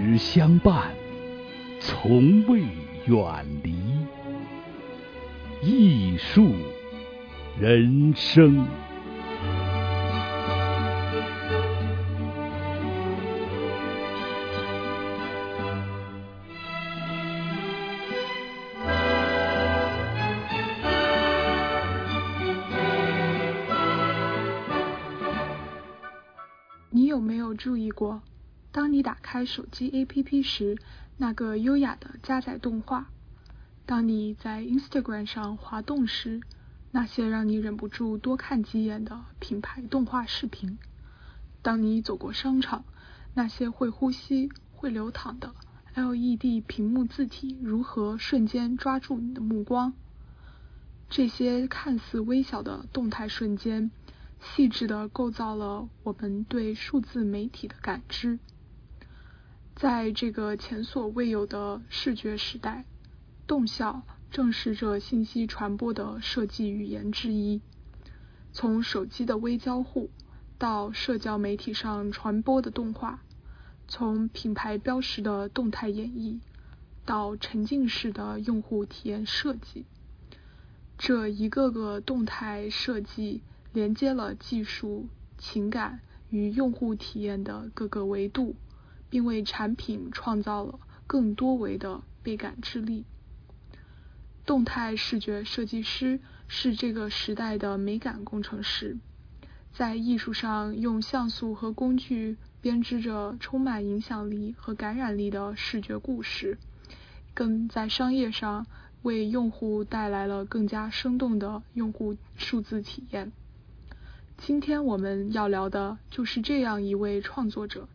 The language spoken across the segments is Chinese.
直相伴，从未远离。艺术人生。 你有没有注意过，当你打开手机 APP 时，那个优雅的加载动画；当你在 Instagram 上滑动时，那些让你忍不住多看几眼的品牌动画视频；当你走过商场，那些会呼吸、会流淌的 LED 屏幕字体如何瞬间抓住你的目光？这些看似微小的动态瞬间，细致地构造了我们对数字媒体的感知。在这个前所未有的视觉时代，动效正是这信息传播的设计语言之一。从手机的微交互到社交媒体上传播的动画，从品牌标识的动态演绎到沉浸式的用户体验设计，这一个个动态设计连接了技术、情感与用户体验的各个维度，并为产品创造了更多维的倍感知力。动态视觉设计师是这个时代的美感工程师，在艺术上用像素和工具编织着充满影响力和感染力的视觉故事，更在商业上为用户带来了更加生动的用户数字体验。今天我们要聊的就是这样一位创作者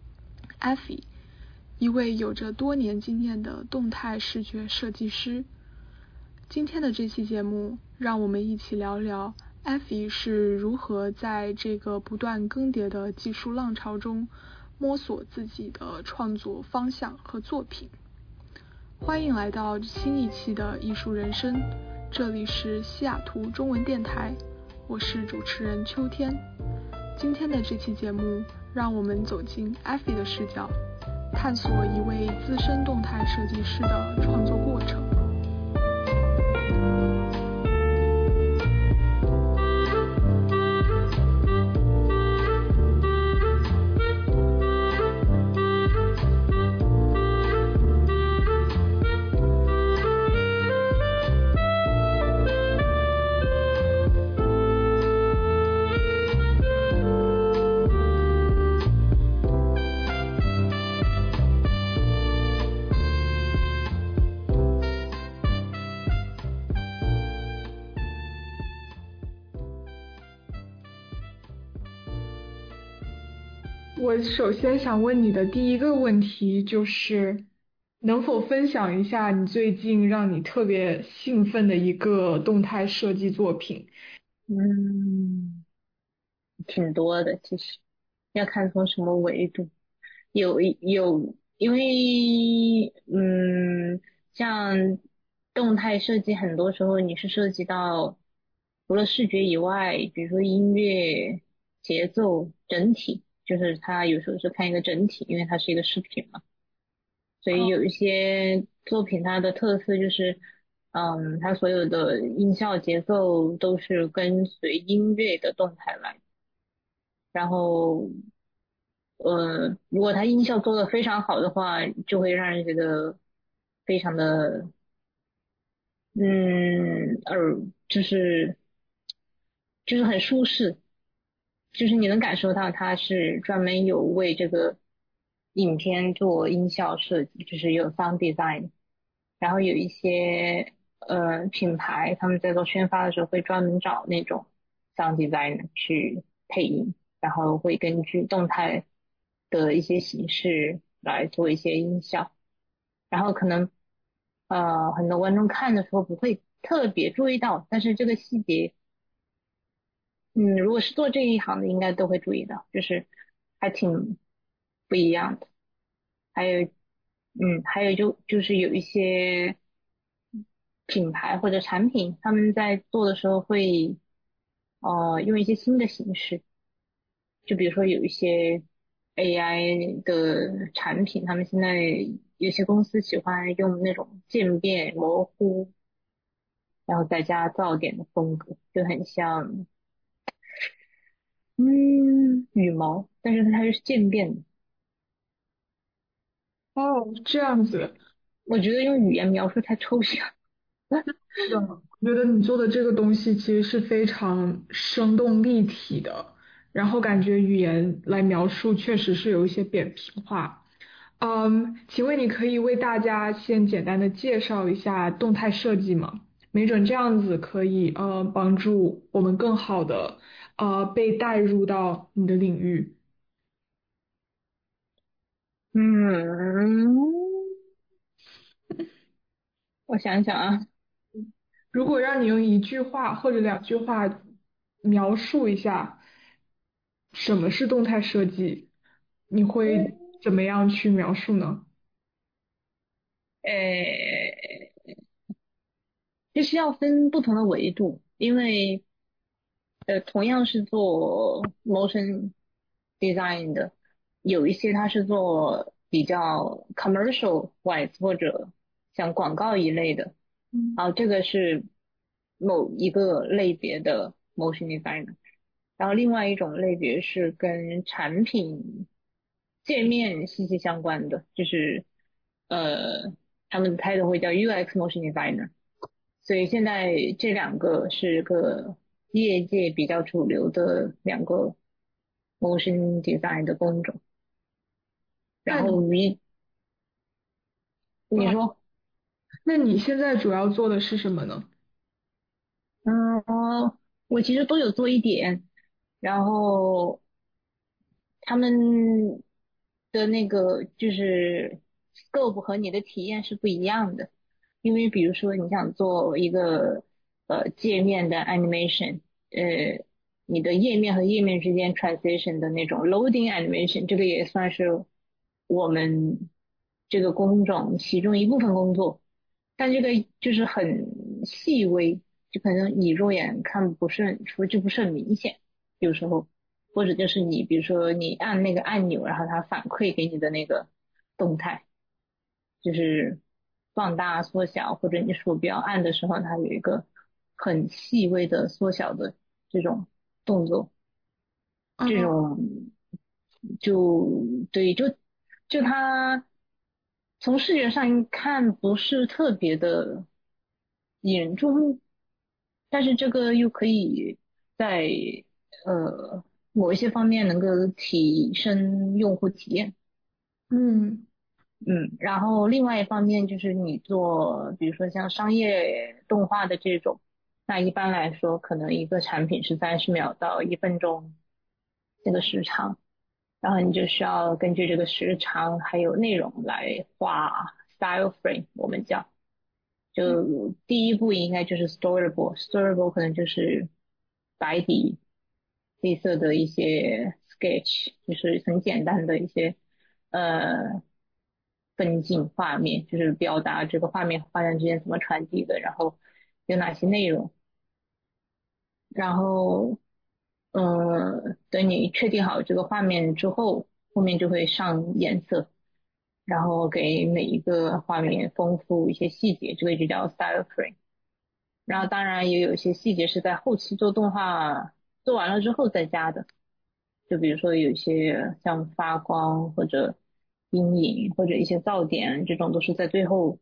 Effie， 一位有着多年经验的动态视觉设计师。今天的这期节目，让我们一起聊聊 Effie 是如何在这个不断更迭的技术浪潮中摸索自己的创作方向和作品。欢迎来到新一期的艺术人生，这里是西雅图中文电台，我是主持人秋天。今天的这期节目，让我们走进 Effie 的视角，探索一位资深动态设计师的创作过程。我首先想问你的第一个问题就是，能否分享一下你最近让你特别兴奋的一个动态设计作品？ 嗯，挺多的，其实要看从什么维度。有，因为像动态设计，很多时候你是涉及到除了视觉以外，比如说音乐、节奏、整体，就是它有时候是看一个整体，因为它是一个视频嘛。所以有一些作品它的特色就是，它所有的音效节奏都是跟随音乐的动态来。然后，如果它音效做得非常好的话，就会让人觉得非常的，就是很舒适，就是你能感受到它是专门有为这个影片做音效设计，就是有 sound design。然后有一些品牌他们在做宣发的时候会专门找那种 sound designer 去配音，然后会根据动态的一些形式来做一些音效，然后可能很多观众看的时候不会特别注意到，但是这个细节如果是做这一行的应该都会注意到，就是还挺不一样的。还有就是有一些品牌或者产品，他们在做的时候会用一些新的形式，就比如说有一些 AI 的产品，他们现在有些公司喜欢用那种渐变模糊，然后再加噪点的风格，就很像羽毛，但是它是渐变的。 哦，这样子。 我觉得用语言描述太抽象。 是的，我觉得你做的这个东西其实是非常生动立体的，然后感觉语言来描述确实是有一些扁平化。请问你可以为大家先简单的介绍一下动态设计吗？没准这样子可以帮助我们更好的被带入到你的领域。 嗯，我想想啊。 如果让你用一句话或者两句话描述一下什么是动态设计，你会怎么样去描述呢？ 呃，就是要分不同的维度，因为同样是做 motion design 的，有一些它是做比较 commercial wise 或者像广告一类的， 嗯， 然后这个是某一个类别的 motion design，然后另外一种类别是跟产品界面息息相关的，就是他们的 title 会叫 UX motion designer。所以现在这两个是个业界比较主流的两个 motion design 的工种。然那后你哦， 说， 那你现在主要做的是什么呢？ 嗯，我其实都有做一点，然后他们的那个就是 scope 和你的体验是不一样的，因为比如说你想做一个界面的 animation，你的页面和页面之间 transition 的那种 loading animation，这个也算是我们这个工种其中一部分工作，但这个就是很细微，就可能你肉眼看不是很出，就不是很明显，有时候。或者就是你比如说你按那个按钮，然后它反馈给你的那个动态，就是放大、缩小，或者你鼠标按的时候，它有一个很细微的缩小的这种动作，这嗯种就对，就它从视觉上看不是特别的引人注目，但是这个又可以在呃某一些方面能够提升用户体验。 嗯然后另外一方面就是你做，比如说像商业动画的这种，那一般来说可能一个产品是30秒到1分钟这个时长，然后你就需要根据这个时长还有内容来画 style frame，我们叫，就第一步应该就是 storyboard，storyboard 可能就是白底黑色的一些 sketch，就是很简单的一些呃分镜画面，就是表达这个画面和画面之间怎么传递的，然后有哪些内容，然后等你确定好这个画面之后，后面就会上颜色，然后给每一个画面丰富一些细节，这个就叫 style frame。然后当然也有一些细节是在后期做动画做完了之后再加的，就比如说有一些像发光或者阴影或者一些噪点这种都是在最后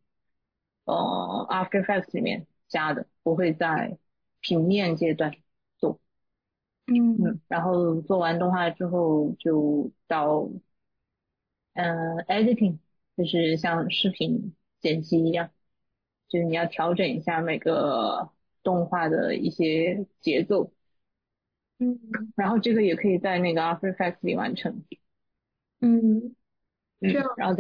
After Effects 里面加的，不会在平面阶段做。 嗯然后做完动画之后就到editing，就是像视频剪辑一样，就是你要调整一下每个动画的一些节奏， 嗯然后这个也可以在那个 After Effects 里完成。 嗯，这样。 然后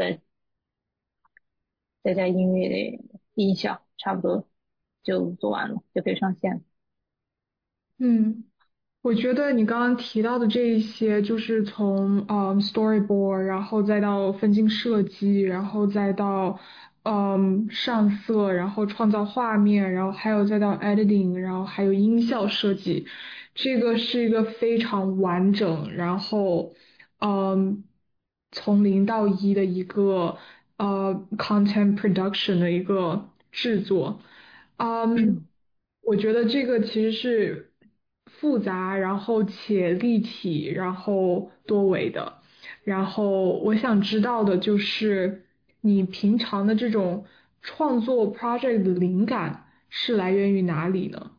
再加音乐的音效，差不多就做完了，就可以上线了。 嗯。我觉得你刚刚提到的这一些，就是从storyboard，然后再到分镜设计，然后再到上色，然后创造画面，然后还有再到 editing，然后还有音效设计，这个是一个非常完整，然后从零到一的一个content production 的一个制作。嗯， 嗯我觉得这个其实是复杂，然后且立体，然后多维的。然后我想知道的就是你平常的这种创作 project 的灵感是来源于哪里呢？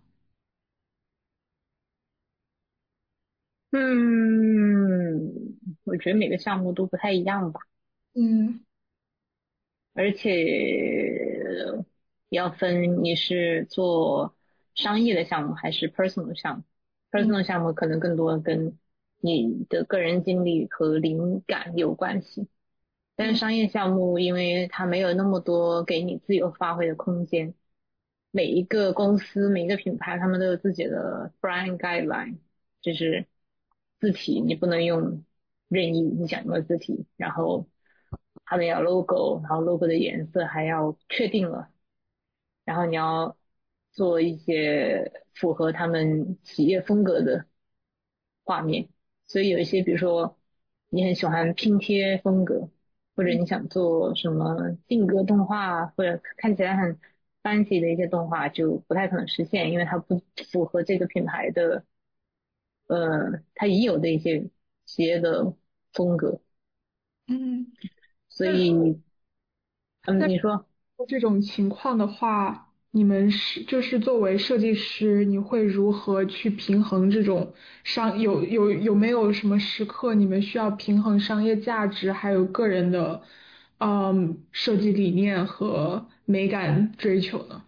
嗯，我觉得每个项目都不太一样吧。 嗯而且要分你是做商业的项目还是 personal 项目。 嗯 personal 项目可能更多跟你的个人经历和灵感有关系，但是嗯商业项目因为它没有那么多给你自由发挥的空间，每一个公司每一个品牌他们都有自己的 brand guideline，就是字体你不能用任意你想用的字体，然后他们要 logo，然后 logo 的颜色还要确定了，然后你要做一些符合他们企业风格的画面，所以有一些比如说你很喜欢拼贴风格，或者你想做什么定格动画，或者看起来很 fancy 的一些动画，就不太可能实现，因为它不符合这个品牌的它已有的一些企业的风格， 嗯。 所那以你说。 这种情况的话，你们就是作为设计师，你会如何去平衡这种有没有什么时刻你们需要平衡商业价值还有个人的设计理念和美感追求呢？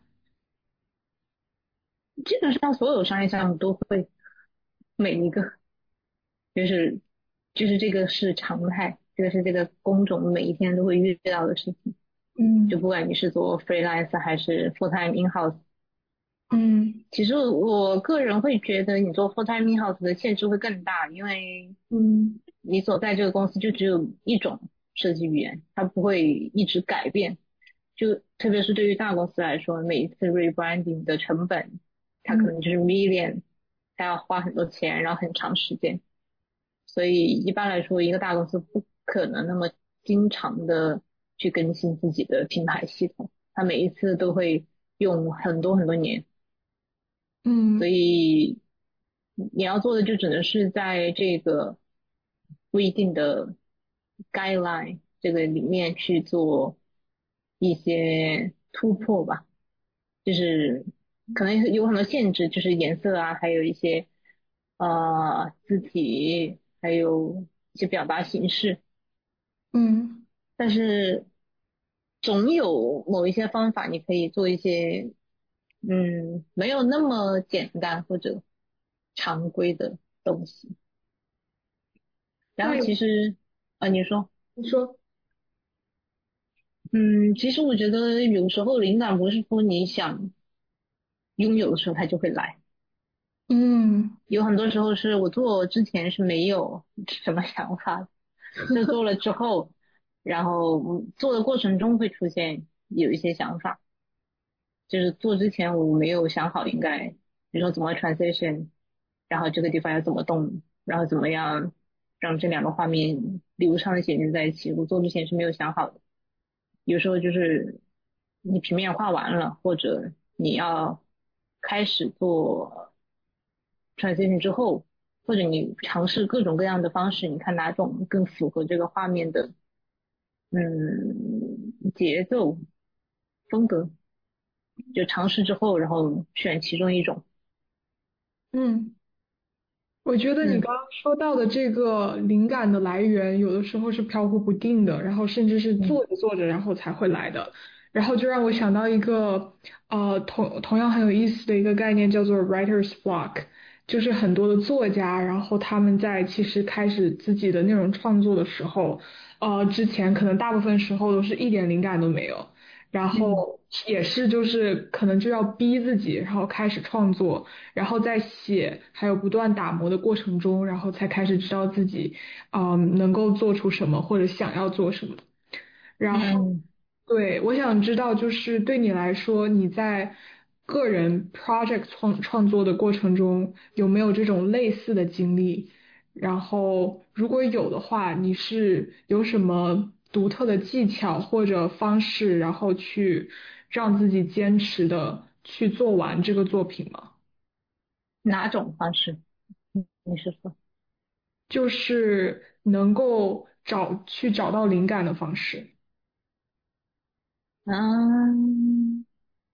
基本上所有商业项目都会，每一个就是这个是常态，这个是这个工种每一天都会遇到的事情。就嗯不管你是做 freelance 还是 full time in house， 嗯其实我个人会觉得你做 full time in house 的限制会更大，因为嗯你所在这个公司就只有一种设计语言，它不会一直改变。就特别是对于大公司来说，每一次 rebranding 的成本，它可嗯能就是 million，它要花很多钱，然后很长时间。所以一般来说，一个大公司不可能那么经常的去更新自己的品牌系统，它每一次都会用很多很多年。所嗯以你要做的就只能是在这个不一定的 guideline 这个里面去做一些突破吧，就是可能有很多限制，就是颜色啊，还有一些字体，还有一些表达形式， 嗯。 但是总有某一些方法，你可以做一些没有那么简单或者常规的东西。然后那有其实你说， 你说嗯，其实我觉得有时候灵感不是说你想拥有的时候它就会来， 嗯有很多时候是我做之前是没有什么想法的，是做了之后，然后做的过程中会出现有一些想法。就是做之前我没有想好应该，比如说怎么 transition，然后这个地方要怎么动，然后怎么样让这两个画面流畅的衔接在一起。我做之前是没有想好的，有时候就是你平面画完了，或者你要开始做 transition 之后，或者你尝试各种各样的方式，你看哪种更符合这个画面的节奏风格。就尝试之后，然后选其中一种。 嗯。我觉得你嗯刚刚说到的这个灵感的来源，有的时候是飘忽不定的，然后甚至是嗯做着做着，然后才会来的。然后就让我想到一个同样很有意思的一个概念，叫做 writer's block，就是很多的作家，然后他们在其实开始自己的内容创作的时候，之前可能大部分时候都是一点灵感都没有。然嗯后也是就是可能就要逼自己，然后开始创作，然后在写还有不断打磨的过程中，然后才开始知道自己能够做出什么或者想要做什么。然后嗯对，我想知道就是对你来说，你在个人 project 创作的过程中有没有这种类似的经历？ 然后如果有的话，你是有什么独特的技巧或者方式，然后去让自己坚持的去做完这个作品吗？ 哪种方式？你是说？ 就是能够找到灵感的方式。 嗯，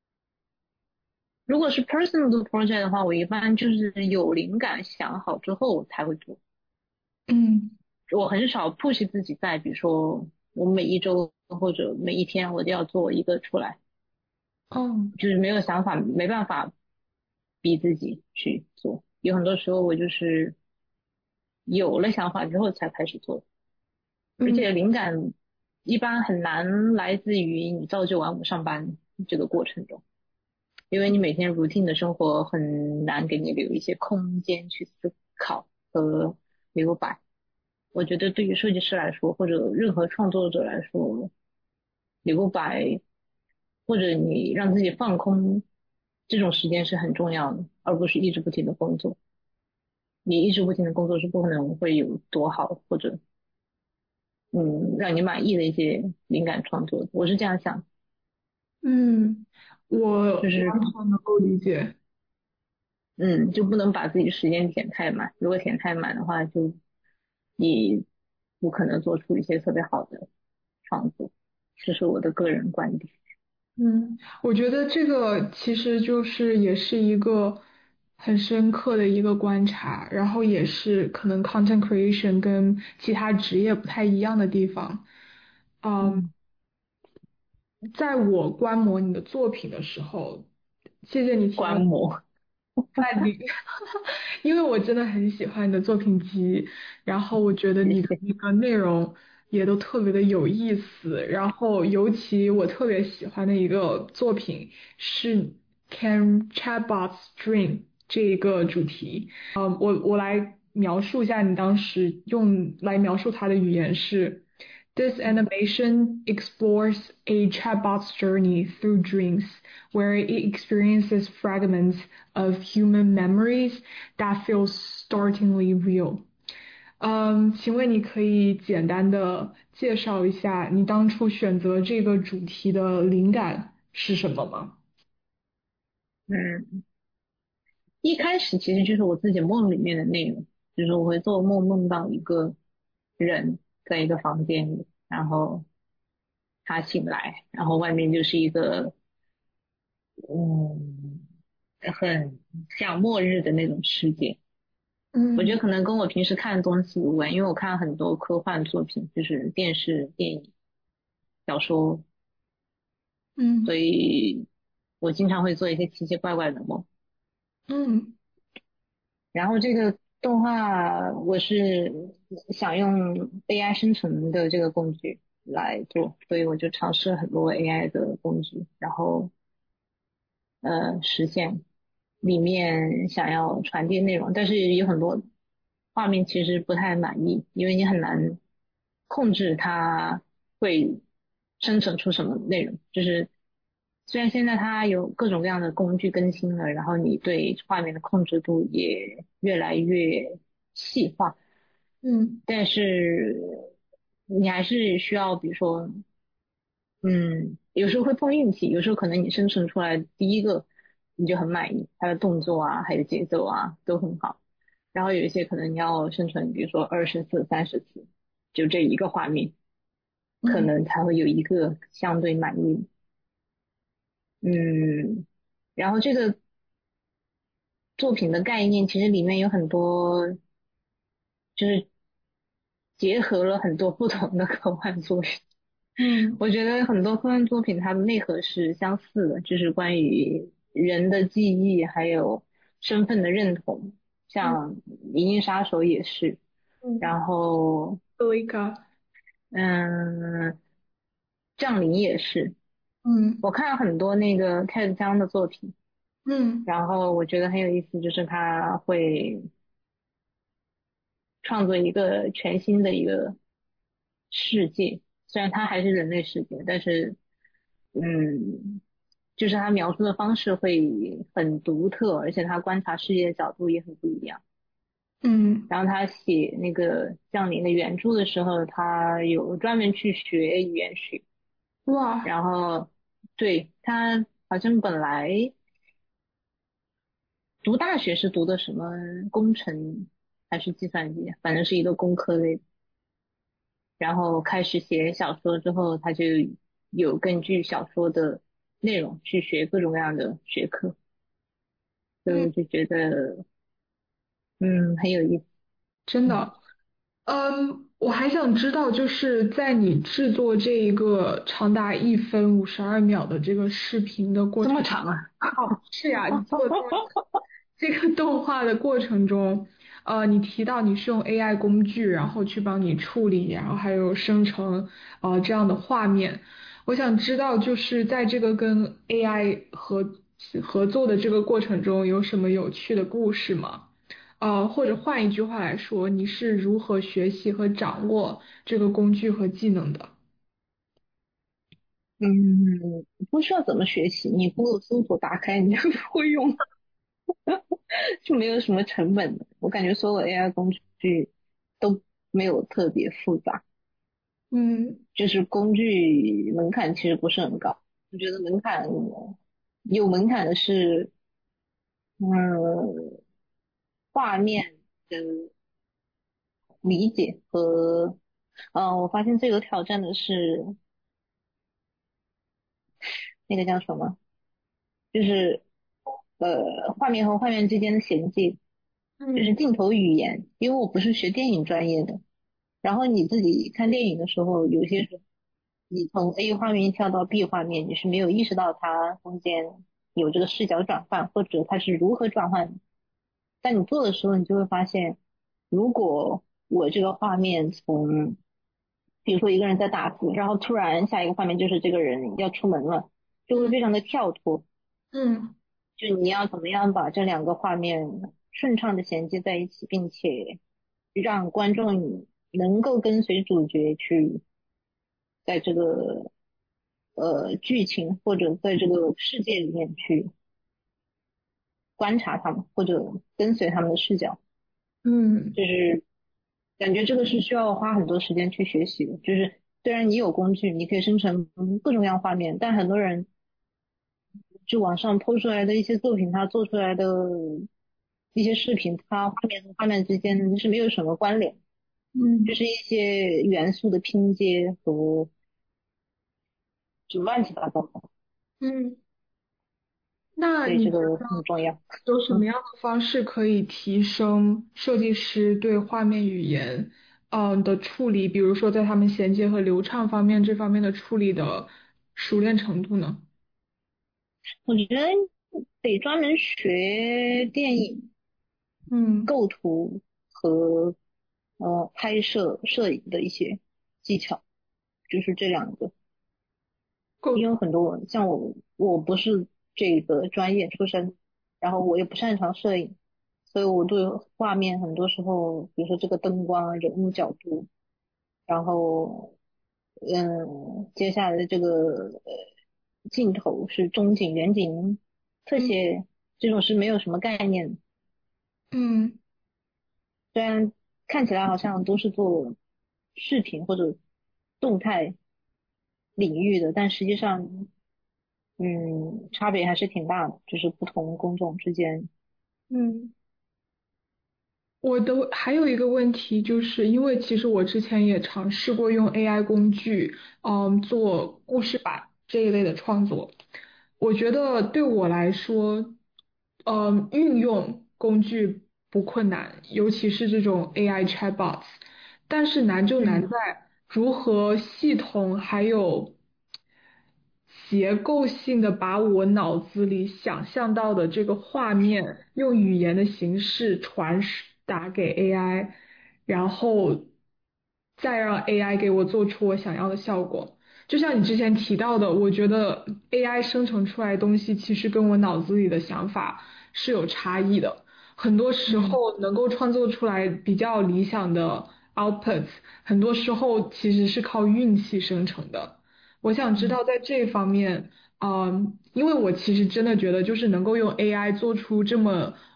如果是 personal 的 project 的话，我一般就是有灵感想好之后才会做。 嗯。 我很少 push 自己在，比如说我每一周或者每一天我都要做一个出来， 哦。 就是没有想法，没办法逼自己去做。有很多时候我就是有了想法之后才开始做，而嗯。 且灵感一般很难来自于你朝九晚五上班这个过程中，因为你每天 routine 的生活很难给你留一些空间去思考和留白。我觉得对于设计师来说，或者任何创作者来说，留白或者你让自己放空，这种时间是很重要的，而不是一直不停的工作。你一直不停的工作是不可能会有多好，或者让你满意的一些灵感创作的。我是这样想， 嗯，我就是完全能够理解。 就不能把自己时间填太满。如果填太满的话，就你不可能做出一些特别好的创作。这是我的个人观点。 嗯，我觉得这个其实就是也是一个很深刻的一个观察，然后也是可能 content creation 跟其他职业不太一样的地方。嗯， 嗯， 在我观摩你的作品的时候，谢谢你提到观摩。 在你，因为我真的很喜欢你的作品集，然后我觉得谢谢。 你的那个内容也都特别的有意思，然后尤其我特别喜欢的一个作品是 Can Chatbots Dream 这一个主题。我来描述一下你当时用来描述它的语言是。This animation explores a chatbot's journey through dreams, where it experiences fragments of human memories that feel startlingly real. 请问你可以简单的介绍一下你当初选择这个主题的灵感是什么吗？ 嗯，一开始其实就是我自己梦里面的内容，就是我会做梦梦到一个人在一个房间里，然后他醒来，然后外面就是一个嗯很像末日的那种世界。我觉嗯。 得可能跟我平时看的东西有关，因为我看很多科幻作品，就是电视、电影、小说，所嗯。 以我经常会做一些奇奇怪怪的梦。 嗯。 然后这个动画我是想用 AI 生成的这个工具来做，所以我就尝试很多 AI 的工具，然后实现里面想要传递内容，但是有很多画面其实不太满意，因为你很难控制它会生成出什么内容。就是虽然现在它有各种各样的工具更新了，然后你对画面的控制度也越来越细化， 嗯。 但是你还是需要，比如说有时候会碰运气，有时候可能你生成出来第一个你就很满意，它的动作啊，还有节奏啊都很好。然后有一些可能你要生成，比如说20次、30次，就这一个画面，可嗯。 能才会有一个相对满意。嗯，然后这个作品的概念其实里面有很多，就是结合了很多不同的科幻作品。 嗯。 我觉得很多科幻作品它的内核是相似的，就是关于人的记忆还有身份的认同， 嗯。 像《银翼杀手》也是， 嗯。 然后多一个。 嗯，《降临》也是。 嗯。 我看了很多那个 TED 江的作品， 嗯。 然后我觉得很有意思，就是他会创作一个全新的一个世界，虽然它还是人类世界，但是嗯，就是他描述的方式会很独特，而且他观察世界的角度也很不一样。 嗯， 然后他写那个降临的原著的时候，他有专门去学语言学。 哇， 然后对他好像本来读大学是读的什么工程还是计算机，反正是一个工科类的。然后开始写小说之后，他就有根据小说的内容去学各种各样的学科，所以嗯， 我就觉得很有意思。嗯真的。我还想知道，就是在你制作这一个长达1分52秒的这个视频的过这么程， 长啊？ 哦，是呀，你做这个动画的过程中，你提到你是用 AI 工具，然后去帮你处理，然后还有生成这样的画面。我想知道，就是在这个跟 AI 合作的这个过程中，有什么有趣的故事吗？或者换一句话来说，你是如何学习和掌握这个工具和技能的？ 嗯，不需要怎么学习，你 Google 搜索打开你就会用，就没有什么成本的。我感觉所有 AI 工具都没有特别复杂， 嗯就是工具门槛其实不是很高。我觉得有门槛的是，嗯，画面的理解和，我发现最有挑战的是那个叫什么，就是画面和画面之间的衔接，就是嗯镜头语言。因为我不是学电影专业的，然后你自己看电影的时候，有些时候你从 A 画面跳到 B 画面，你是没有意识到它中间有这个视角转换，或者它是如何转换的。但你做的时候，你就会发现，如果我这个画面从，比如说一个人在打字，然后突然下一个画面就是这个人要出门了，就会嗯非常的跳脱。 嗯就你要怎么样把这两个画面顺畅的衔接在一起，并且让观众能够跟随主角去在这个剧情或者在这个世界里面去观察他们，或者跟随他们的视角。 嗯就是感觉这个是需要花很多时间去学习的。就是虽然你有工具，你可以生成各种各样画面，但很多人就网上抛出来的一些作品，他做出来的一些视频，它画面和画面之间是没有什么关联，就嗯是一些元素的拼接和就乱七八糟的， 嗯，那所以这个你觉得很重要。 有什么嗯， 样的方式可以提升设计师对画面语言的处理，比如说在他们衔接和流畅方面这方面的处理的熟练程度呢？ 我觉得得专门学电影嗯， 构图和拍摄摄影的一些技巧，就是这两个。 构图， 因为很多像我不是这个专业出身，然后我也不擅长摄影，所以我对画面很多时候，比如说这个灯光、人物角度，然后接下来的这个镜头是中景、远景、特嗯写，这种是没有什么概念的。 嗯虽然看起来好像都是做视频或者动态领域的，但实际上，差别还是挺大的，就是不同工种之间。 嗯。我的还有一个问题，就是因为其实我之前也尝试过用 AI 工具，做故事版这一类的创作。我觉得对我来说，运用工具不困难，尤其是这种 AI chatbots，但是难就难嗯在如何系统还有结构性的把我脑子里想象到的这个画面，用语言的形式传达给 AI，然后再让 AI 给我做出我想要的效果。就像你之前提到的，我觉得 AI 生成出来的东西其实跟我脑子里的想法是有差异的。很多时嗯候能够创作出来比较理想的 outputs，很多时候其实是靠运气生成的。我想知嗯道在这方面，因为我其实真的觉得，就是能够用 AI 做出这么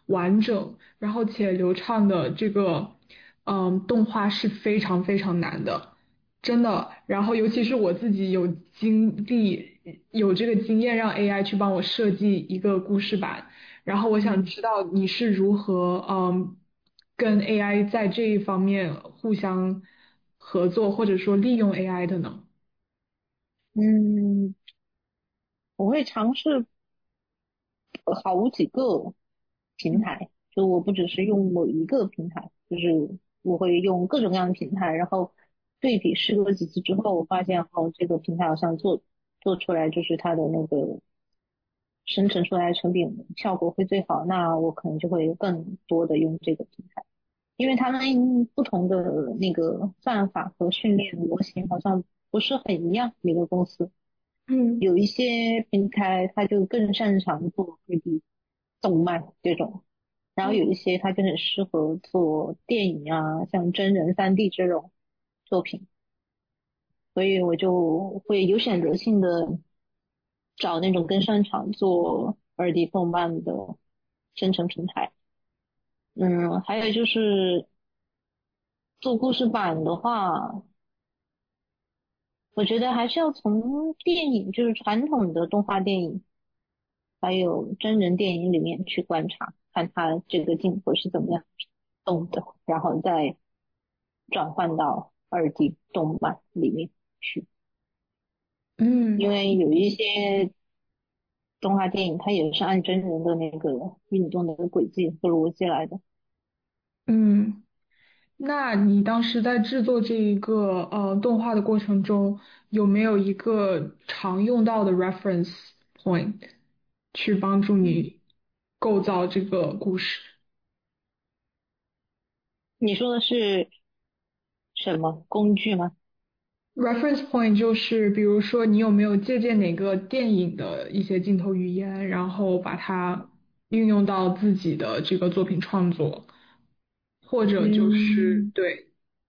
完整，然后且流畅的这个动画是非常非常难的，真的。然后尤其是我自己有经历有这个经验，让 AI 去帮我设计一个故事版。然后我想嗯知道你是如何跟 AI 在这一方面互相合作，或者说利用 AI 的呢？ 嗯，我会尝试好几个平嗯台，就我不只是用某一个平台，就是我会用各种各样的平台，然后对比试过几次之后，我发现哦，这个平台好像做出来就是它的那个生成出来的成品效果会最好，那我可能就会更多的用这个平台，因为他们不同的那个算法和训练模型好像不是很一样，每个公司。 嗯有一些平台它就更擅长做2D 动漫这种，然后有一些它就很适合做电影啊，像真人3D 这种作品，所以我就会有选择性的找那种更擅长做2D 动漫的生成平台。还有就是做故事版的话，我觉得还是要从电影，就是传统的动画电影，还有真人电影里面去观察，看它这个镜头是怎么样动的，然后再转换到2D 动漫里面去。因嗯为有一些动画电影，它也是按真人的那个运动的轨迹和逻辑来的。 嗯。那你当时在制作这一个动画的过程中，有没有一个常用到的 reference point 去帮助你构造这个故事你说的是什么工具吗？ ？reference point 就是比如说你有没有借鉴哪个电影的一些镜头语言，然后把它运用到自己的这个作品创作，或者就是嗯， 对，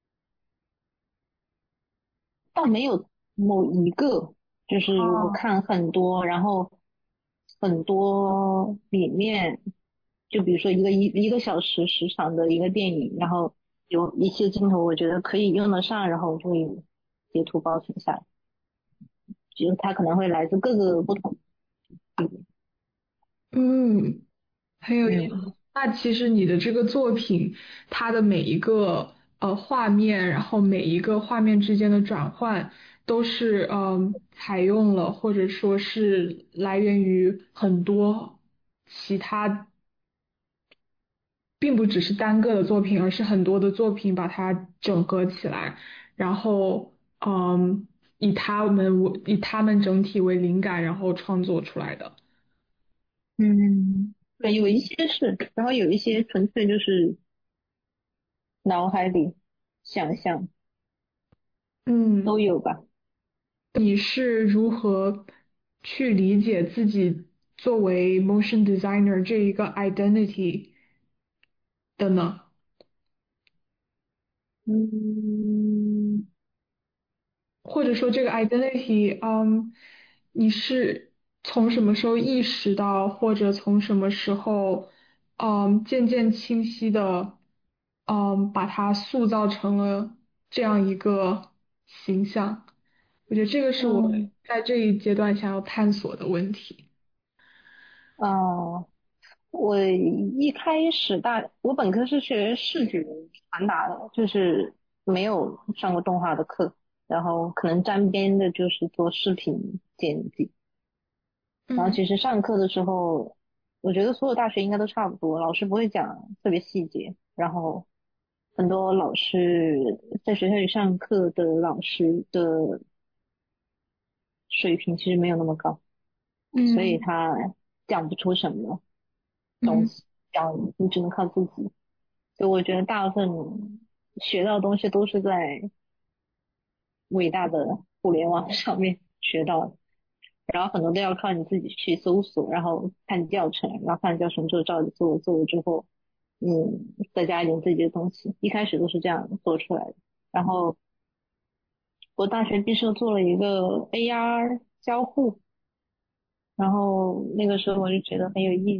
倒没有某一个，就是我啊， 看很多，然后很多里面，就比如说一个小时时长的一个电影，然后有一些镜头我觉得可以用得上，然后我就会截图保存下来，就是它可能会来自各个不同的地点。 嗯。很有意思。 嗯那其实你的这个作品，它的每一个画面，然后每一个画面之间的转换，都是采用了或者说是来源于很多其他，并不只是单个的作品，而是很多的作品把它整合起来，然后以他们整体为灵感，然后创作出来的。 对，有一些是，然后有一些纯粹就是脑海里想象嗯。 都有吧。 你是如何去理解自己作为 motion designer 这一个 identity 的呢？ 嗯， 或者说这个 identity，你是从什么时候意识到，或者从什么时候，渐渐清晰的，把它塑造成了这样一个形象？我觉得这个是我嗯， 在这一阶段想要探索的问题。 哦，我一开始我本科是学视觉传达的，就是没有上过动画的课，然后可能沾边的就是做视频剪辑。然后嗯其实上课的时候，我觉得所有大学应该都差不多，老师不会讲特别细节，然后很多老师在学校里上课的老师的水平其实没有那么高，所以嗯他讲不出什么东嗯西，你只能靠自己。所以我觉得大部分学到的东西都是在伟大的互联网上面学到的，然后很多都要靠你自己去搜索，然后看教程，然后看教程之后照着做，做了之后，再加一点自己的东西。一开始都是这样做出来的。然后我大学毕设做了一个 AR 交互，然后那个时候我就觉得很有意思，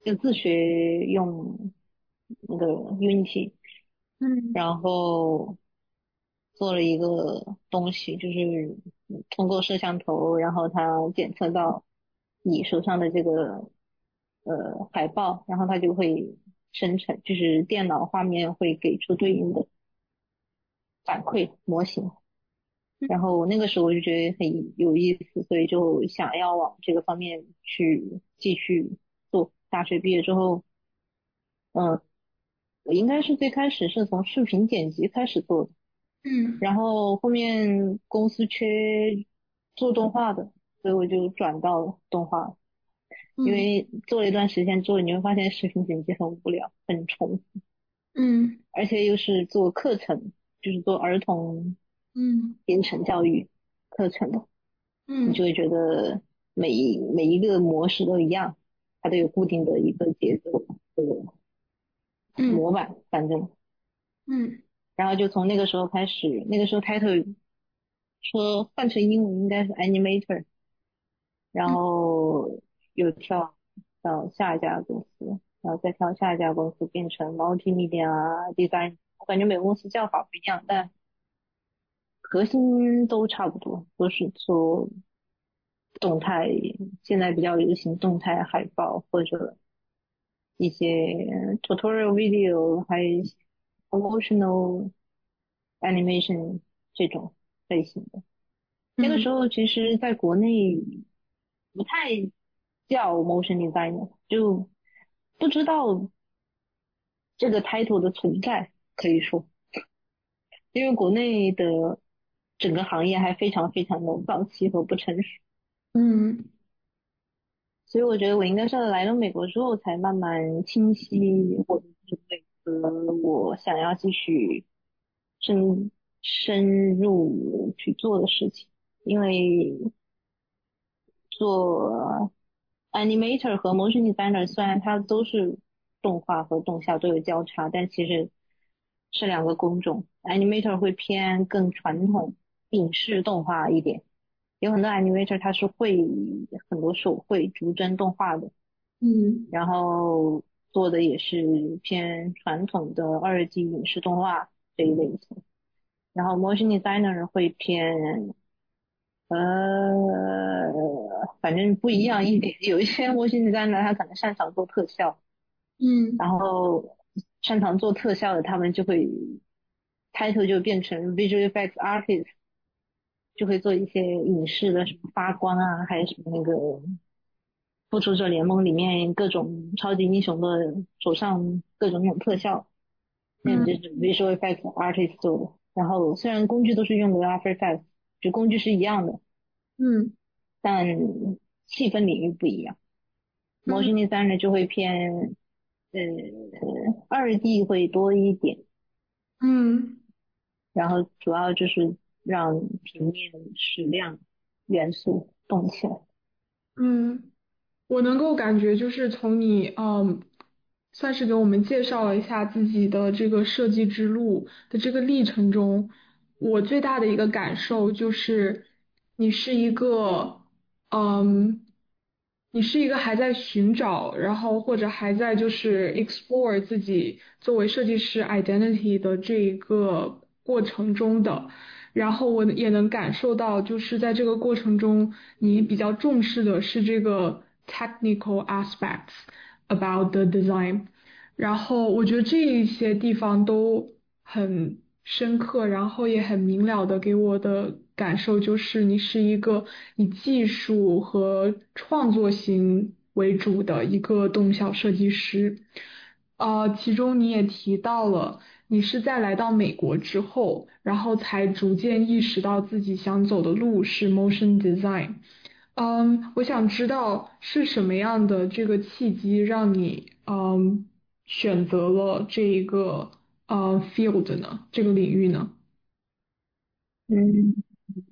就自学用那个 Unity， 嗯然后做了一个东西，就是通过摄像头，然后它检测到你手上的这个海报，然后它就会生成，就是电脑画面会给出对应的反馈模型。然后我那个时候我就觉得很有意思，所以就想要往这个方面去继续做。大学毕业之后，嗯，我应该是最开始是从视频剪辑开始做的， 嗯然后后面公司缺做动画的，所以我就转到动画。因嗯为做了一段时间之后，你会发现视频剪辑很无聊，很重复， 嗯而且又是做课程，就是做儿童嗯编程教育课程的。你就嗯会觉得每一个模式都一样，它都有固定的一个节奏嗯模板，反正， 嗯然后就从那个时候开始，那个时候 title 说换成英文应该是 animator，然嗯后又跳到下一家公司，然后再跳下一家公司变成 multimedia design，我感觉每个公司叫法不一样，但核心都差不多，都是做动态，现在比较流行动态海报或者一些tutorial video，还有一些 promotional animation 这种类型的。那个嗯时候其实在国内不太叫 motion designer，就不知道这个 title 的存在，可以说，因为国内的整个行业还非常非常的早期和不成熟。 嗯所以我觉得我应该是来了美国之后才慢慢清晰我的定位和我想要继续深入去做的事情。因为做 animator 和 motion designer 虽然它都是动画和动效都有交叉，但其实是两个工种。animator 会偏更传统影视动画一点，有很多 animator 它是会很多手绘逐帧动画的， 嗯然后做的也是偏传统的2D 影视动画这一类型。然后 motion designer 会偏反正不一样一点。有一些模型 designer 他可能擅长做特效， 嗯然后擅长做特效的他们就会 title 就变成 visual effects artist，就会做一些影视的什么发光啊，还有什么那个复仇者联盟里面各种超级英雄的手上各种那种特效，那种就是 visual effects artist 做的。然后虽然工具都是用的 After Effects，就工具是一样的， 嗯但细分领域不一样。模嗯型第三呢就会偏呃2D 会多一点， 嗯然后主要就是让平面矢量元素动起来。 嗯。我能够感觉，就是从你算是给我们介绍了一下自己的这个设计之路的这个历程中，我最大的一个感受就是，你是一个嗯，你是一个还在寻找，然后或者还在就是 explore 自己作为设计师 identity 的这一个过程中的。然后我也能感受到，就是在这个过程中，你比较重视的是这个 technical aspects about the design。然后我觉得这一些地方都很深刻，然后也很明了的给我的感受就是你是一个以技术和创作型为主的一个动效设计师。其中你也提到了，你是在来到美国之后，然后才逐渐意识到自己想走的路是 motion design。我想知道是什么样的这个契机让你选择了这一个field 呢？这个领域呢？ 嗯，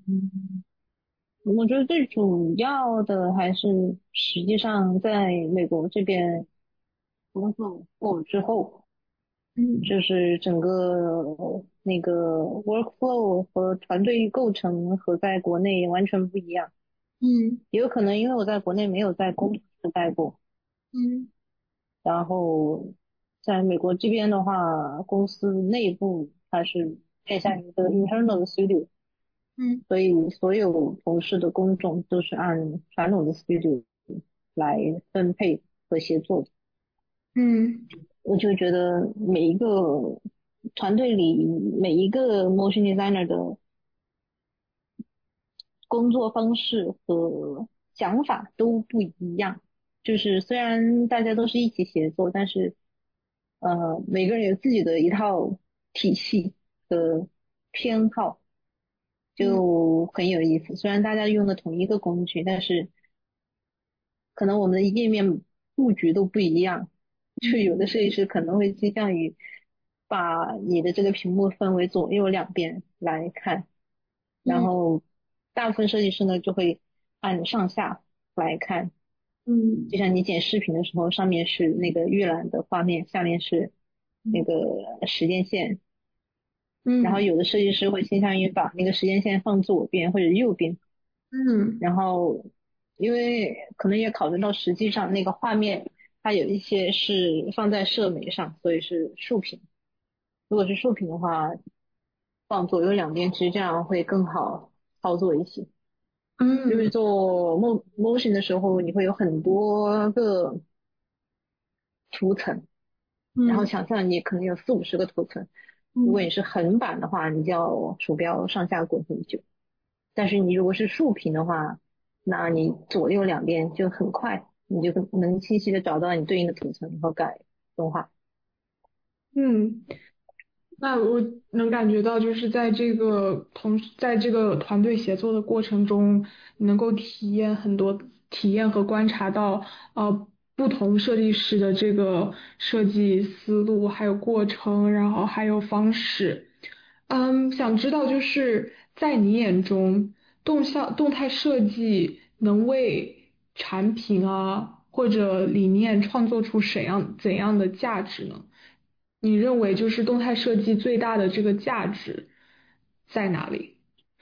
我觉得最主要的还是实际上在美国这边工作过之后， 嗯就是整个那个 workflow 和团队构成和在国内完全不一样。 嗯也有可能因为我在国内没有在工作室待过， 嗯然后在美国这边的话，公司内部它是偏向于一个 internal 的 studio， 嗯所以所有同事的工种都是按传统的 studio 来分配和协作的。 嗯我就觉得每一个团队里每一个 motion designer 的工作方式和想法都不一样。就是虽然大家都是一起协作，但是每个人有自己的一套体系和偏好， 嗯就很有意思。虽然大家用的同一个工具，但是可能我们的页面布局都不一样。就嗯有的设计师可能会倾向于把你的这个屏幕分为左右两边来看，然嗯后大部分设计师呢就会按上下来看。 嗯就像你剪视频的时候，上面是那个预览的画面，下面是那个时间线。然后嗯有的设计师会倾向于把那个时间线放左边或者右边， 嗯然后因为可能也考虑到实际上那个画面它有一些是放在社媒上，所以是竖屏。如果是竖屏的话，放左右两边，其实这样会更好操作一些。就是嗯做 motion 的时候，你会有很多个图层，然后嗯想象你可能有四五十个图层。如果嗯你是横版的话，你就要鼠标上下滚很久。但是你如果是竖屏的话，那你左右两边就很快，你就能清晰的找到你对应的图层，然后改动画。 嗯，那我能感觉到，就是在这个团队协作的过程中，你能够体验和观察到不同设计师的这个设计思路，还有过程，然后还有方式。想知道就是在你眼中，动态设计能为产品或者理念创作出怎样的价值呢？你认为就是动态设计最大的这个价值在哪里？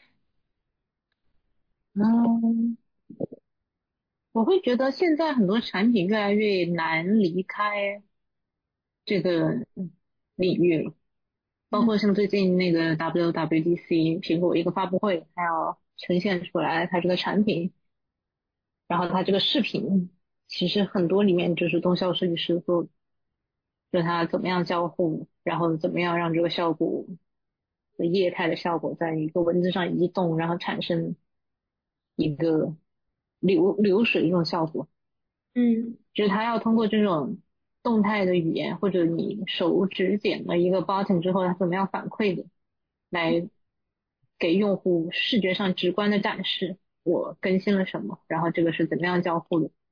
嗯，我会觉得现在很多产品越来越难离开这个领域了，包嗯括像最近那个 WWDC 苹果一个发布会，它要呈现出来它这个产品，然后它这个视频，其实很多里面就是动效设计师做的，就它怎么样交互，然后怎么样让这个效果的液态的效果在一个文字上移动，然后产生一个流水这种效果。 嗯就是它要通过这种动态的语言，或者你手指点了一个 button 之后，它怎么样反馈的，来给用户视觉上直观的展示我更新了什么，然后这个是怎么样交互的。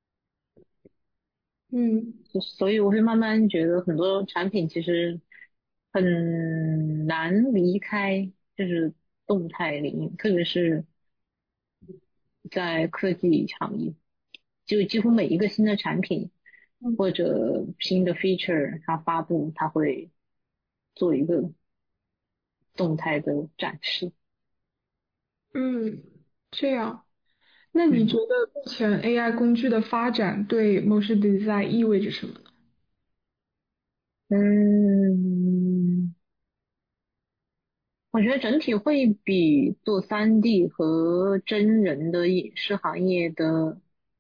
嗯所以我会慢慢觉得很多产品其实很难离开就是动态领域，特别是在科技行业，就几乎每一个新的产品嗯或者新的 feature 它发布，它会做一个动态的展示。 嗯，这样。那你嗯觉得目前 AI 工具的发展对 motion design 意味着什么呢？ 嗯，我觉得整体会比做3D 和真人的影视行业的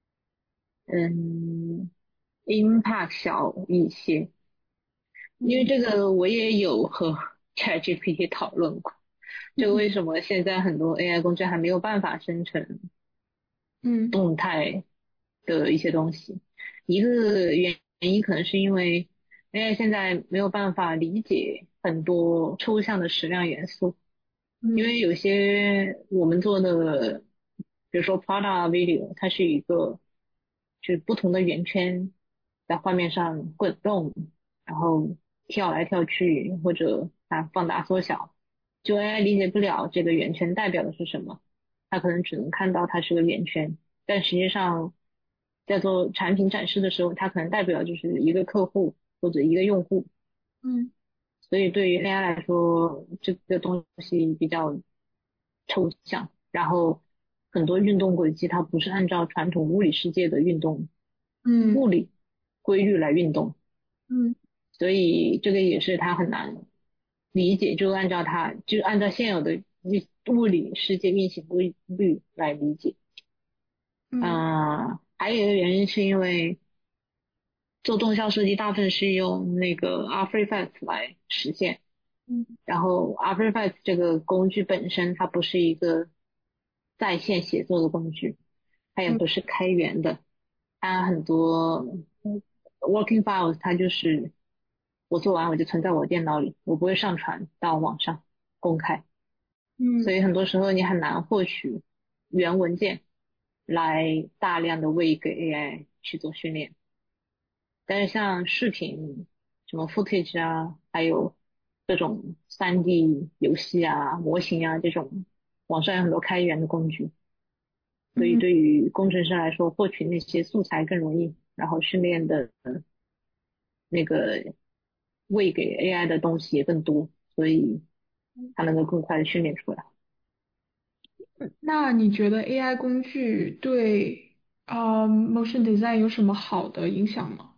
嗯 impact 小一些，因为嗯这个我也有和 ChatGPT 讨论过，就为什么现在很多 AI 工具还没有办法生成嗯动态的一些东西。一个原因可能是因为 AI 现在没有办法理解很多抽象的矢量元素，因嗯为有些我们做的，比如说 Prada video，它是一个就是不同的圆圈在画面上滚动，然后跳来跳去，或者它放大缩小，就 AI 理解不了这个圆圈代表的是什么，它可能只能看到它是个圆圈，但实际上在做产品展示的时候，它可能代表就是一个客户或者一个用户。 嗯所以对于 AI 来说，这个东西比较抽象，然后很多运动轨迹它不是按照传统物理世界的运动嗯物理规律来运动， 嗯所以这个也是他很难理解，就按照现有的物理世界运行规律来理解。 嗯还有一个原因是因为做动效设计大部分是用那个 After Effects 来实现， 嗯然后 After Effects 这个工具本身它不是一个在线写作的工具，它也嗯不是开源的，它很多working files 它就是我做完我就存在我电脑里，我不会上传到网上公开，所嗯以很多时候你很难获取原文件来大量的喂给 AI 去做训练。但是像视频什么 footage 啊，还有这种3D 游戏啊、模型啊这种，网上有很多开源的工具，所以嗯。 对于工程师来说，获取那些素材更容易，然后训练的那个喂给 AI 的东西也更多，所以它能够更快的训练出来。 那你觉得 AI 工具对motion design 有什么好的影响吗？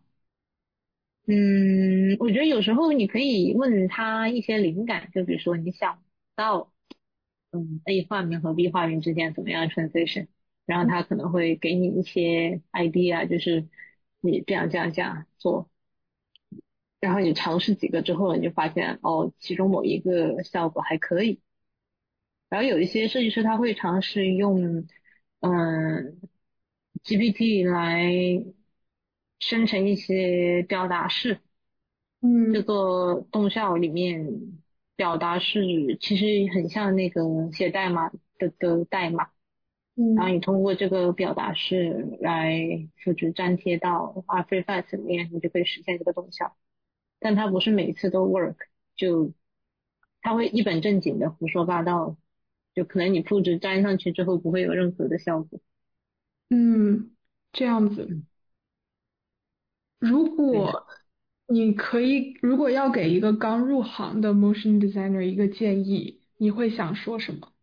我觉得有时候你可以问他一些灵感，就比如说你想到A 画面和 B 画面之间怎么样 transition，然后他可能会给你一些 idea，就是你这样做，然后你尝试几个之后，你就发现哦，其中某一个效果还可以。然后有一些设计师他会尝试用嗯 GPT 来生成一些表达式，这嗯个动效里面表达式其实很像那个写代码的代码，然后嗯你通过这个表达式来复制粘贴到 After Effects 里面，你就可以实现这个动效。但它不是每次都 work，就它会一本正经的胡说八道，就可能你复制粘上去之后不会有任何的效果。 嗯，这样子。 嗯， 如对的， 果如果要给一个刚入行的 motion designer 一个建议，你会想说什么？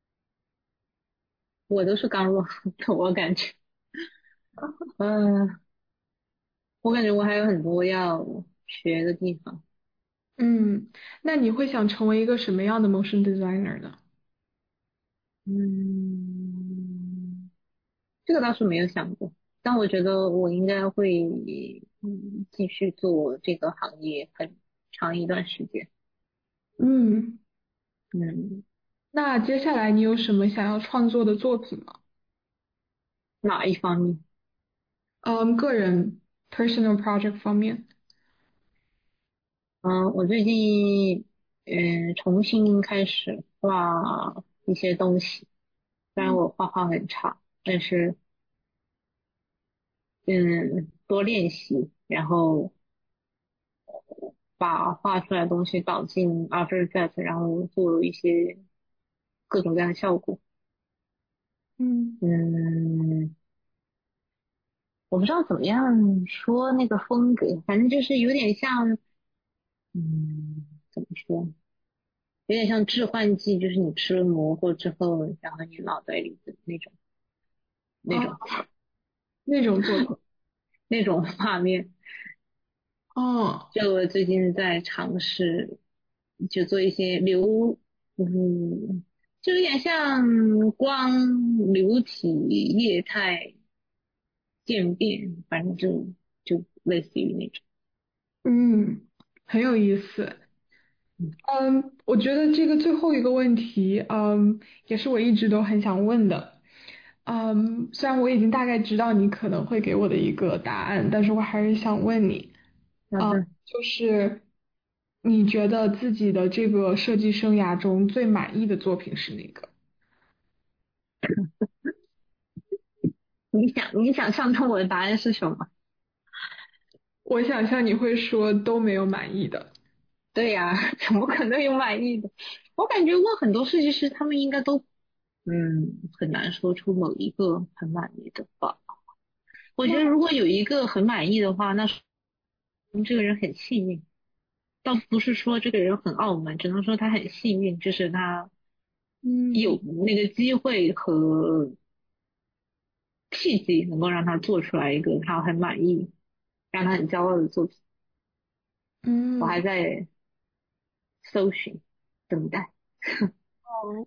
我都是刚入行的，我感觉，嗯，我感觉我还有很多要学的地方。 嗯，那你会想成为一个什么样的 motion designer 呢？ 嗯，这个倒是没有想过，但我觉得我应该会继续做这个行业很长一段时间。 嗯， 嗯， 那接下来你有什么想要创作的作品吗？ 哪一方面？ 嗯，个人 personal project 方面。 嗯，我最近重新开始画一些东西，虽然嗯我画画很差，但是多练习，然后把画出来的东西导进 After Effects，然后做一些各种各样的效果。 嗯嗯，我不知道怎么样说那个风格，反正就是有点像，怎么说？有点像致幻剂，就是你吃了蘑菇之后，然后你脑袋里的那啊， 种那种作品。 那种画面。 哦， 就我最近在尝试，就做一些嗯，就有点像光流体液态渐变，反正就类似于那种。 嗯，很有意思。 嗯， 我觉得这个最后一个问题，也是我一直都很想问的。虽然我已经大概知道你可能会给我的一个答案，但是我还是想问你， 好的， 就是你觉得自己的这个设计生涯中最满意的作品是哪个？ 你想象中我的答案是什么？ 我想象你会说都没有满意的。 对呀，怎么可能有满意的？我感觉问很多设计师，他们应该都很难说出某一个很满意的吧。我觉得如果有一个很满意的话，那说明这个人很幸运，倒不是说这个人很傲慢，只能说他很幸运，就是他嗯有那个机会和契机，能够让他做出来一个他很满意让他很骄傲的作品。我还嗯。 在搜寻等待。 哦，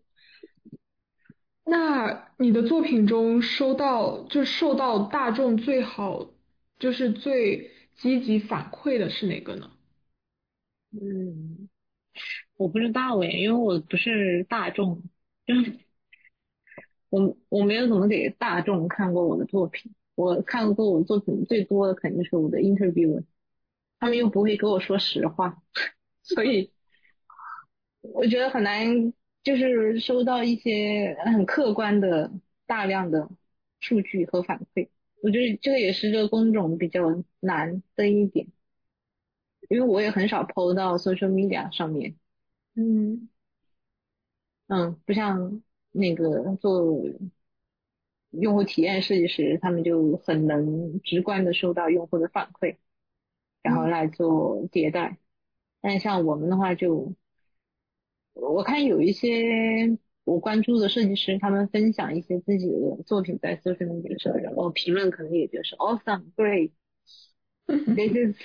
那你的作品中受到大众最好最积极反馈的是哪个呢？ 嗯，我不知道诶，因为我不是大众，就是我没有怎么给大众看过我的作品。我看过我作品最多的肯定是我的 interview，他们又不会跟我说实话，所以我觉得很难，就是收到一些很客观的大量的数据和反馈。我觉得这个也是这个工种比较难的一点，因为我也很少 PO 到 social media 上面。 嗯不像那个做用户体验设计师，他们就很能直观的收到用户的反馈，然后嗯来做迭代。但像我们的话就，我看有一些我关注的设计师，他们分享一些自己的作品在 social media 上，然后评论可能也就是 awesome, great, this is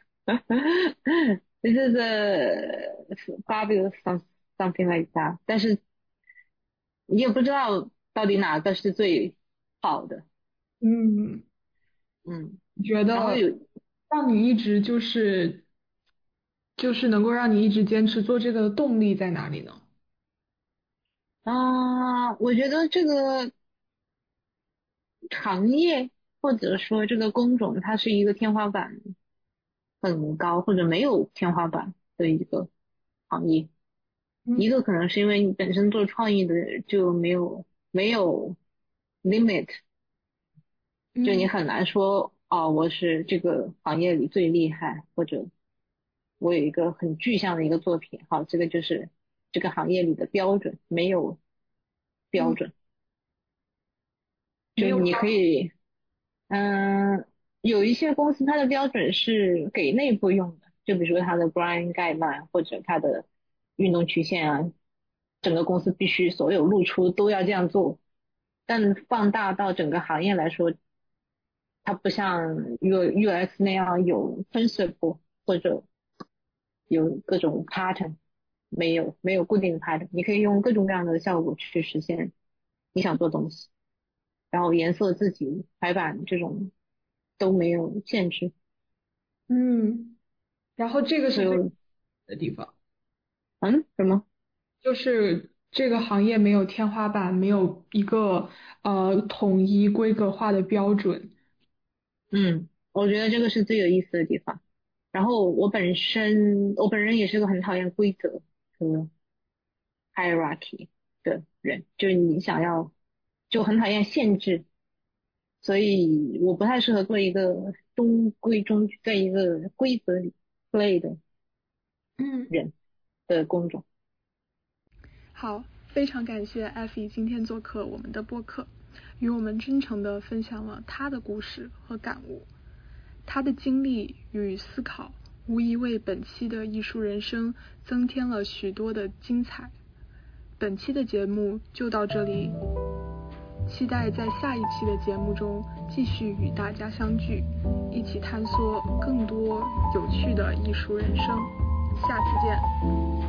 this is a fabulous something like that。但是你也不知道到底哪个是最好的。 嗯， 嗯， 你觉得然后有让你一直能够让你一直坚持做这个的动力在哪里呢？ 我觉得这个行业或者说这个工种，它是一个天花板很高或者没有天花板的一个行业。一嗯个可能是因为你本身做创意的就没有 limit，就你嗯很难说哦，我是这个行业里最厉害，或者我有一个很具象的一个作品，好，这个就是这个行业里的标准，没有标嗯， 准，就没有你可以，嗯，有一些公司它的标准是给内部用的，就比如说它的 brand guideline 或者它的运动曲线啊，整个公司必须所有露出都要这样做，但放大到整个行业来说，它不像 UX 那样有 principle 或者有各种 pattern，没有固定的 pattern，你可以用各种各样的效果去实现你想做的东西，然后颜色、字体、排版这种都没有限制， 嗯，然后这个是最所以的地方。 什么？ 就是这个行业没有天花板，没有一个统一规格化的标准。 我觉得这个是最有意思的地方。然后我本人也是个很讨厌规则和 hierarchy 的人，就是你想要就很讨厌限制，所以我不太适合做一个中规中矩在一个规则里 play 的嗯， 人的工种。 好，非常感谢艾菲今天做客我们的播客，与我们真诚地分享了他的故事和感悟。他的经历与思考，无疑为本期的艺术人生增添了许多的精彩。本期的节目就到这里，期待在下一期的节目中继续与大家相聚，一起探索更多有趣的艺术人生。下次见。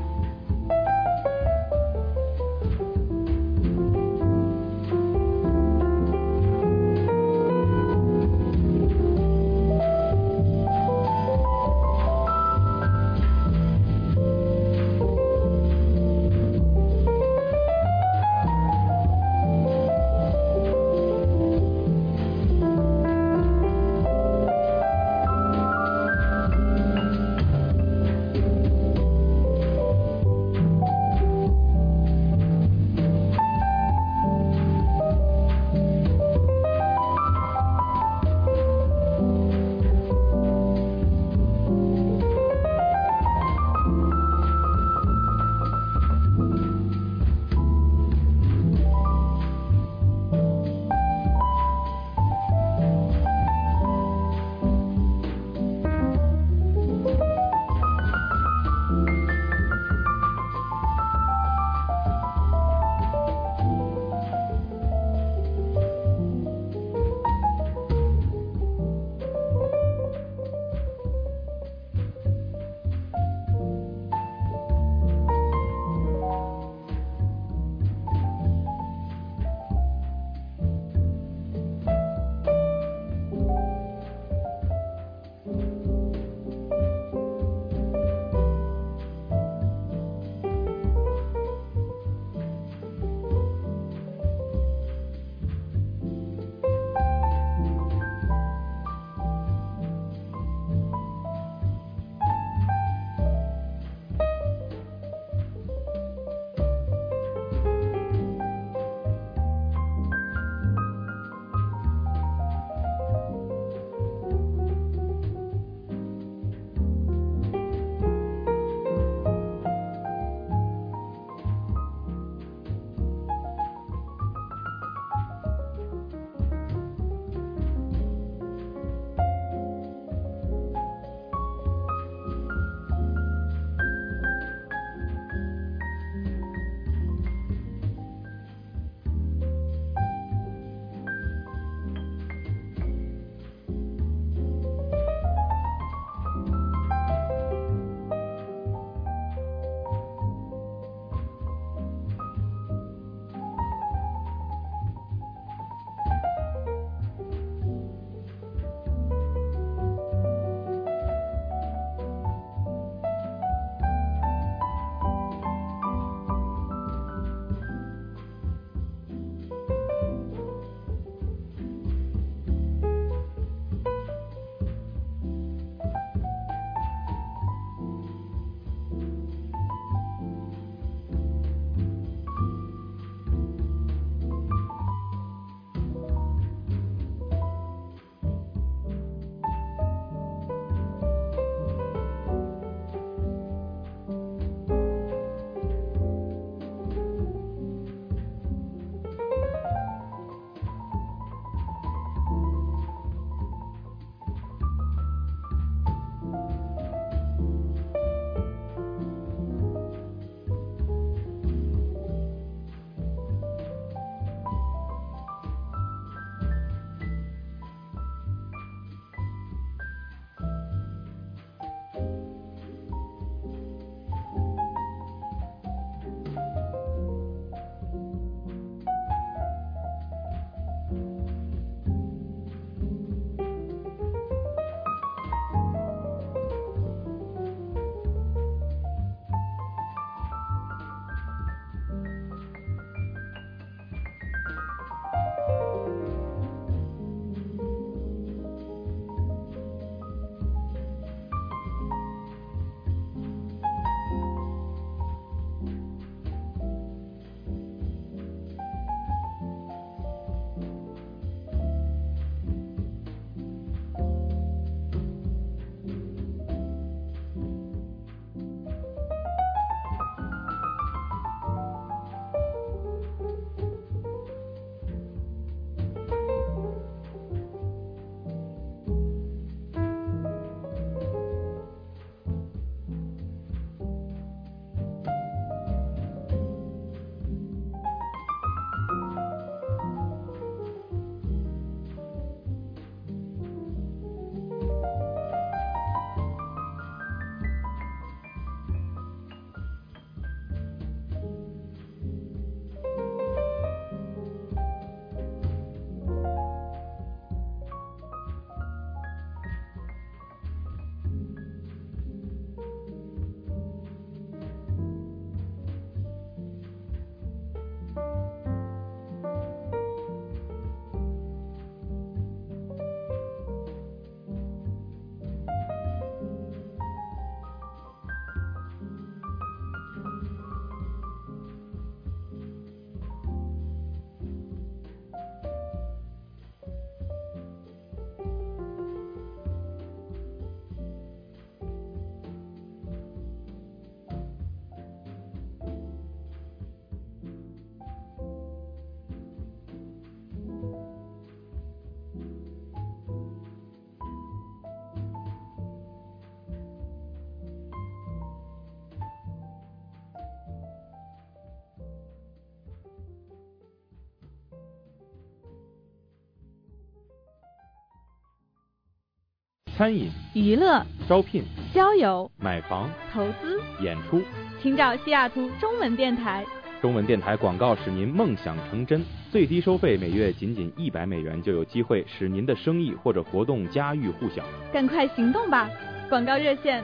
餐饮、 娱乐、 招聘、 交友、 买房、 投资、 演出， 请找西雅图中文电台。 中文电台广告使您梦想成真，最低收费每月仅$100就有机会使您的生意或者活动家喻户晓。 赶快行动吧！广告热线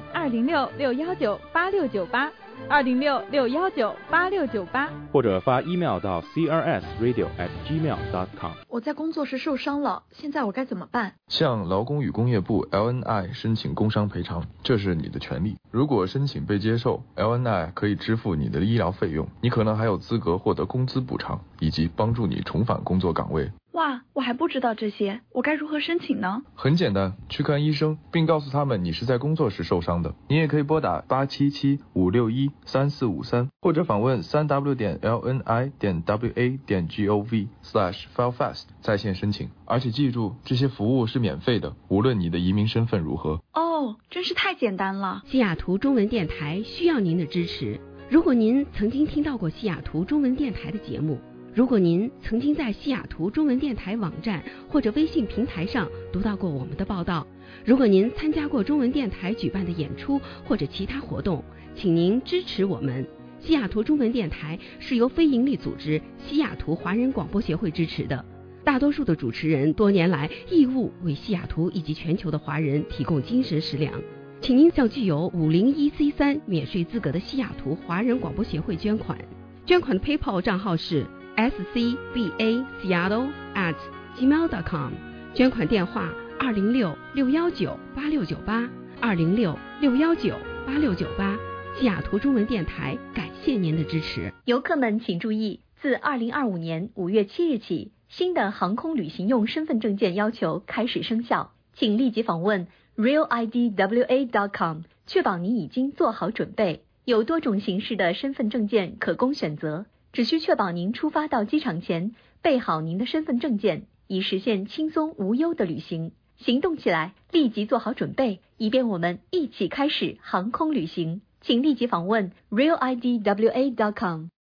206-619-8698，206-619-8698， 或者发 email 到 crsradio@gmail.com。 我在工作时受伤了，现在我该怎么办？ 向劳工与工业部 LNI 申请工伤赔偿，这是你的权利。如果申请被接受， LNI 可以支付你的医疗费用，你可能还有资格获得工资补偿，以及帮助你重返工作岗位。 哇，我还不知道这些，我该如何申请呢？ 很简单，去看医生，并告诉他们你是在工作时受伤的。你也可以拨打877-561-3453，或者访问www.lni.wa.gov/filefast 在线申请。而且记住，这些服务是免费的，无论你的移民身份如何。 哦，真是太简单了。 西雅图中文电台需要您的支持。如果您曾经听到过西雅图中文电台的节目，如果您曾经在西雅图中文电台网站或者微信平台上读到过我们的报道，如果您参加过中文电台举办的演出或者其他活动，请您支持我们。西雅图中文电台是由非营利组织西雅图华人广播协会支持的，大多数的主持人多年来义务为西雅图以及全球的华人提供精神食粮。请您向具有501C3免税资格的西雅图华人广播协会捐款。捐款的 PayPal 账号是scbaseattle@gmail.com， 捐款电话206-619-8698 206-619-8698。西雅图中文电台感谢您的支持。 游客们请注意，自2025年5月7日起，新的航空旅行用身份证件要求开始生效，请立即访问 realidwa.com， 确保你已经做好准备。有多种形式的身份证件可供选择，只需确保您出发到机场前备好您的身份证件，以实现轻松无忧的旅行。行动起来，立即做好准备，以便我们一起开始航空旅行。请立即访问 realidwa.com。